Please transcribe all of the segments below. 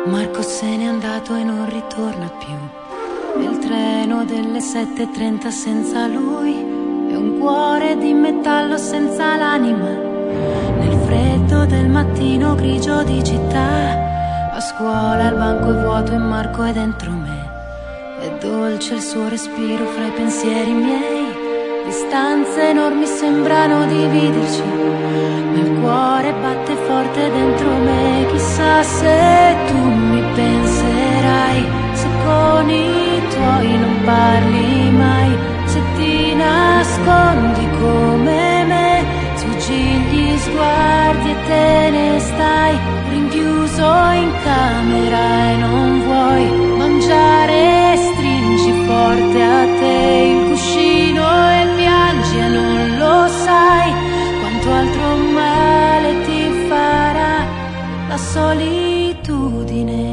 Marco se n'è andato e non ritorna più. Il treno delle 7:30 senza lui è un cuore di metallo senza l'anima. Nel freddo del mattino grigio di città, a scuola il banco è vuoto e Marco è dentro me. È dolce il suo respiro fra i pensieri miei. Distanze enormi sembrano dividerci, ma il cuore batte forte dentro me. Chissà se tu mi penserai, se con i tuoi non parli mai, se ti nascondi come me, sfuggi gli sguardi e te ne stai rinchiuso in camera e non vuoi mangiare, stringi forte a te il cuscino e piangi e non lo sai quanto altro male ti farà la solitudine.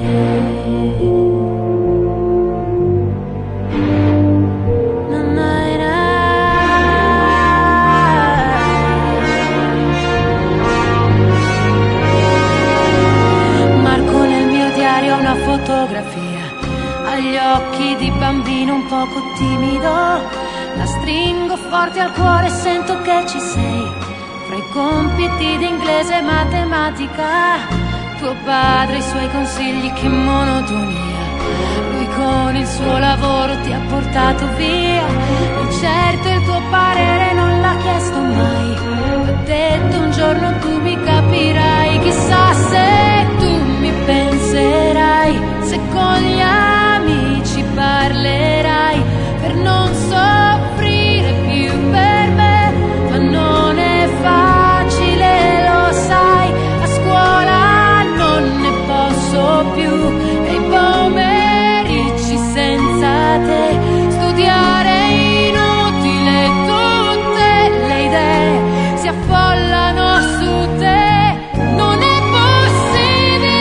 Marco nel mio diario ha una fotografia, ha gli occhi di bambino un poco timido. La stringo forte al cuore e sento che ci sei. Fra i compiti di inglese e matematica, tuo padre e i suoi consigli, che monotonia. Lui con il suo lavoro ti ha portato via, e certo il tuo parere non l'ha chiesto mai. Ha detto un giorno tu mi capirai. Chissà se tu mi penserai, se con gli amici parlerai per non soffrire più per me. Ma non è facile, lo sai, a scuola non ne posso più, e i pomeriggi senza te studiare è inutile, tutte le idee si affollano su te. Non è possibile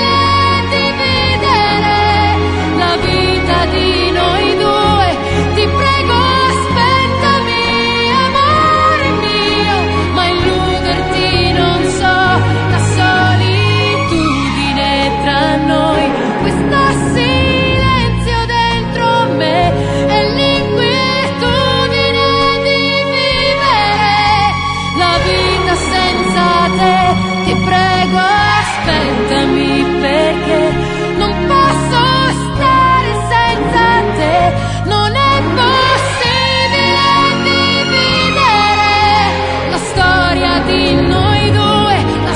dividere la vita di noi due, ti prego aspettami amore mio, ma illuderti non so, la solitudine tra noi, questo silenzio dentro me è l'inquietudine di vivere la vita senza te. Ti prego aspettami perché non posso stare senza te. Non è possibile dividere la storia di noi due, la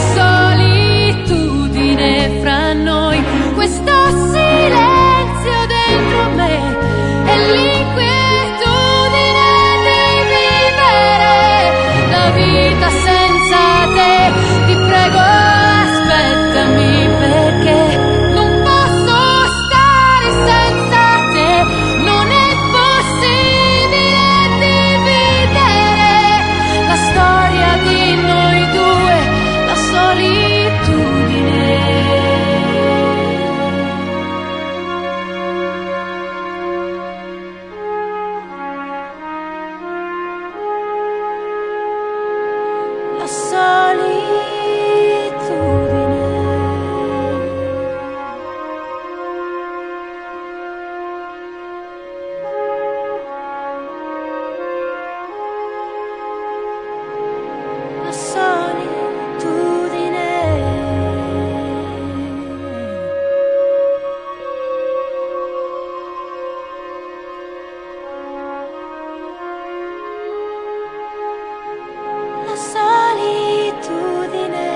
solitudine fra noi, questo silenzio dentro me è l'inquietudine di vivere la vita senza te. Ti prego aspettami perché non posso stare senza te. Non è possibile dividere la storia di noi due, la solitudine. La solitudine. La solitudine. La solitudine.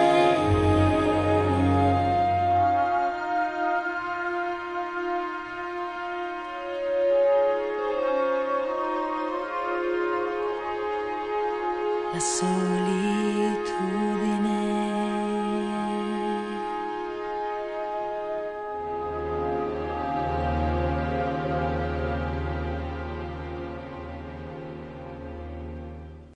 La solitudine.